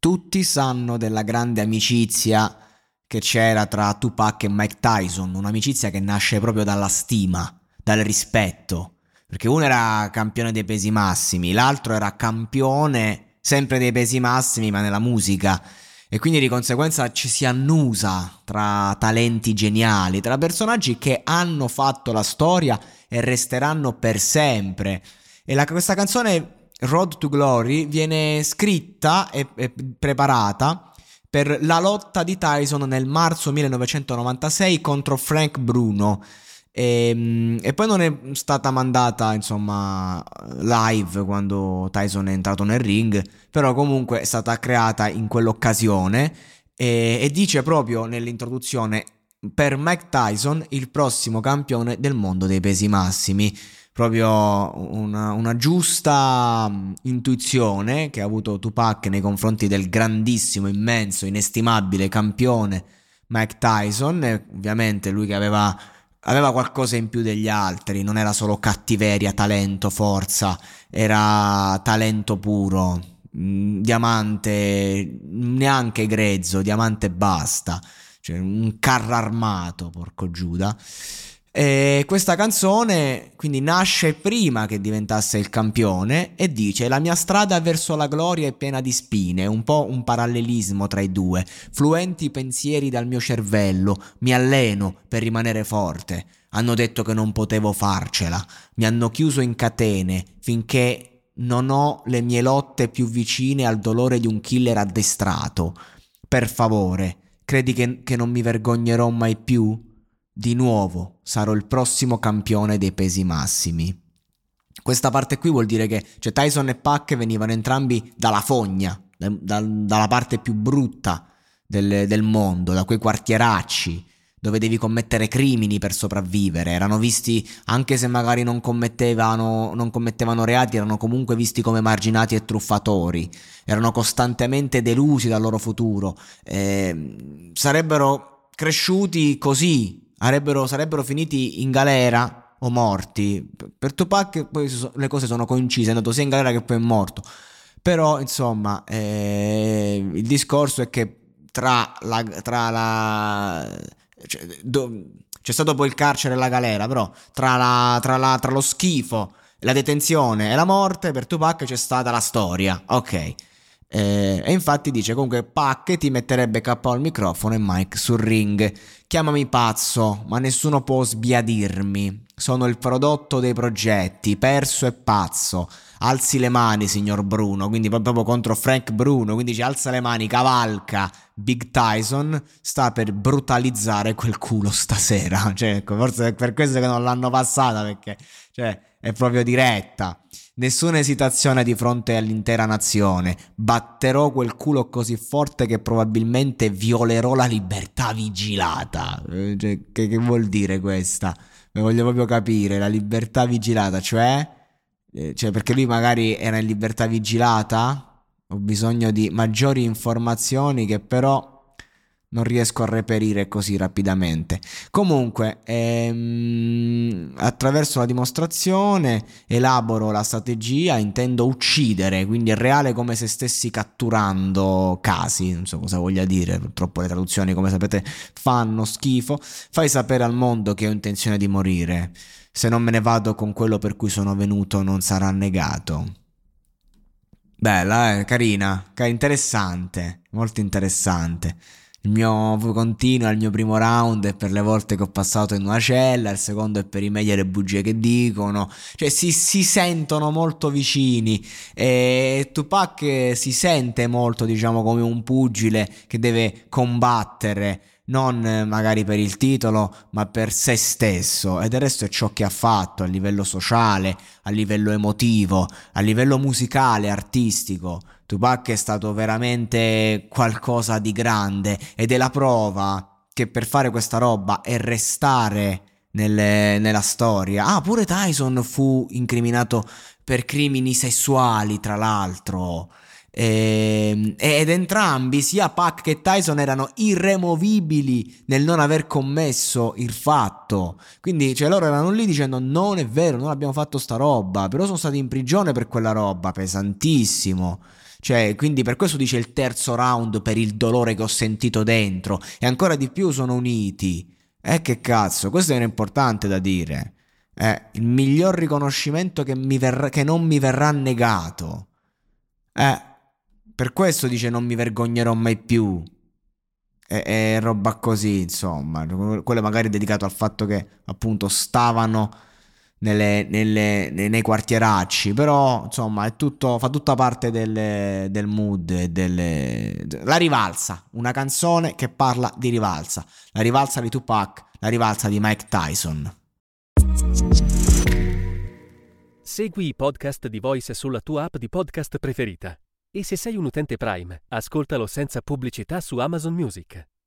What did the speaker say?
tutti sanno della grande amicizia che c'era tra Tupac e Mike Tyson, un'amicizia che nasce proprio dalla stima, dal rispetto, perché uno era campione dei pesi massimi, l'altro era campione sempre dei pesi massimi ma nella musica, e quindi di conseguenza ci si annusa tra talenti geniali, tra personaggi che hanno fatto la storia e resteranno per sempre. Questa canzone Road to Glory viene scritta e preparata per la lotta di Tyson nel marzo 1996 contro Frank Bruno, e poi non è stata mandata insomma live quando Tyson è entrato nel ring, però comunque è stata creata in quell'occasione, e dice proprio nell'introduzione: per Mike Tyson il prossimo campione del mondo dei pesi massimi. Proprio una giusta intuizione che ha avuto Tupac nei confronti del grandissimo, immenso, inestimabile campione Mike Tyson. E ovviamente lui che aveva qualcosa in più degli altri, non era solo cattiveria, talento, forza, era talento puro, diamante, neanche grezzo, diamante e basta, cioè un carro armato, porco Giuda. E questa canzone quindi nasce prima che diventasse il campione e dice: la mia strada verso la gloria è piena di spine, un po' un parallelismo tra i due, fluenti pensieri dal mio cervello, mi alleno per rimanere forte, hanno detto che non potevo farcela, mi hanno chiuso in catene finché non ho le mie lotte più vicine al dolore di un killer addestrato, per favore, credi che non mi vergognerò mai più? Di nuovo sarò il prossimo campione dei pesi massimi. Questa parte qui vuol dire che Tyson e Pac venivano entrambi dalla fogna, dalla parte più brutta del mondo, da quei quartieracci dove devi commettere crimini per sopravvivere. Erano visti, anche se magari non commettevano reati, erano comunque visti come marginati e truffatori. Erano costantemente delusi dal loro futuro. Sarebbero cresciuti così. Sarebbero finiti in galera o morti. Per Tupac poi le cose sono coincise, è andato sia in galera che poi è morto. Però insomma il discorso è che c'è stato poi il carcere e la galera, però tra lo schifo, la detenzione e la morte, per Tupac c'è stata la storia, ok. E infatti dice comunque: Pac ti metterebbe KO al microfono e Mike sul ring. Chiamami pazzo, ma nessuno può sbiadirmi. Sono il prodotto dei progetti, perso e pazzo. Alzi le mani, signor Bruno. Quindi proprio contro Frank Bruno. Quindi dice: alza le mani, cavalca. Big Tyson sta per brutalizzare quel culo stasera. Cioè, ecco, forse è per questo che non l'hanno passata, perché è proprio diretta. Nessuna esitazione di fronte all'intera nazione. Batterò quel culo così forte che probabilmente violerò la libertà vigilata. Che vuol dire questa? Me voglio proprio capire. La libertà vigilata, cioè perché lui magari era in libertà vigilata? Ho bisogno di maggiori informazioni che però non riesco a reperire così rapidamente. Comunque, attraverso la dimostrazione elaboro la strategia, intendo uccidere, quindi è reale come se stessi catturando casi, non so cosa voglia dire, purtroppo le traduzioni come sapete fanno schifo. Fai sapere al mondo che ho intenzione di morire, se non me ne vado con quello per cui sono venuto non sarà negato. Bella, carina, interessante, molto interessante. Il mio continua, il mio primo round è per le volte che ho passato in una cella, il secondo è per i meglio e le bugie che dicono, cioè si sentono molto vicini, e Tupac si sente molto, diciamo, come un pugile che deve combattere, non magari per il titolo, ma per se stesso, e del resto è ciò che ha fatto a livello sociale, a livello emotivo, a livello musicale, artistico. Tupac è stato veramente qualcosa di grande, ed è la prova che per fare questa roba e restare nella storia. Ah, pure Tyson fu incriminato per crimini sessuali, tra l'altro. Ed entrambi, sia Pac che Tyson, erano irremovibili nel non aver commesso il fatto. Quindi loro erano lì dicendo: non è vero, non abbiamo fatto sta roba, però sono stati in prigione per quella roba, pesantissimo. Cioè, quindi per questo dice il terzo round per il dolore che ho sentito dentro. E ancora di più sono uniti. Che cazzo, questo è importante da dire. È il miglior riconoscimento che non mi verrà negato. Per questo dice non mi vergognerò mai più. E roba così, insomma. Quello magari dedicato al fatto che appunto stavano nei quartieracci. Però, insomma, è tutto, fa tutta parte del mood e la rivalsa. Una canzone che parla di rivalsa. La rivalsa di Tupac, la rivalsa di Mike Tyson. Segui i podcast di Voice sulla tua app di podcast preferita. E se sei un utente Prime, ascoltalo senza pubblicità su Amazon Music.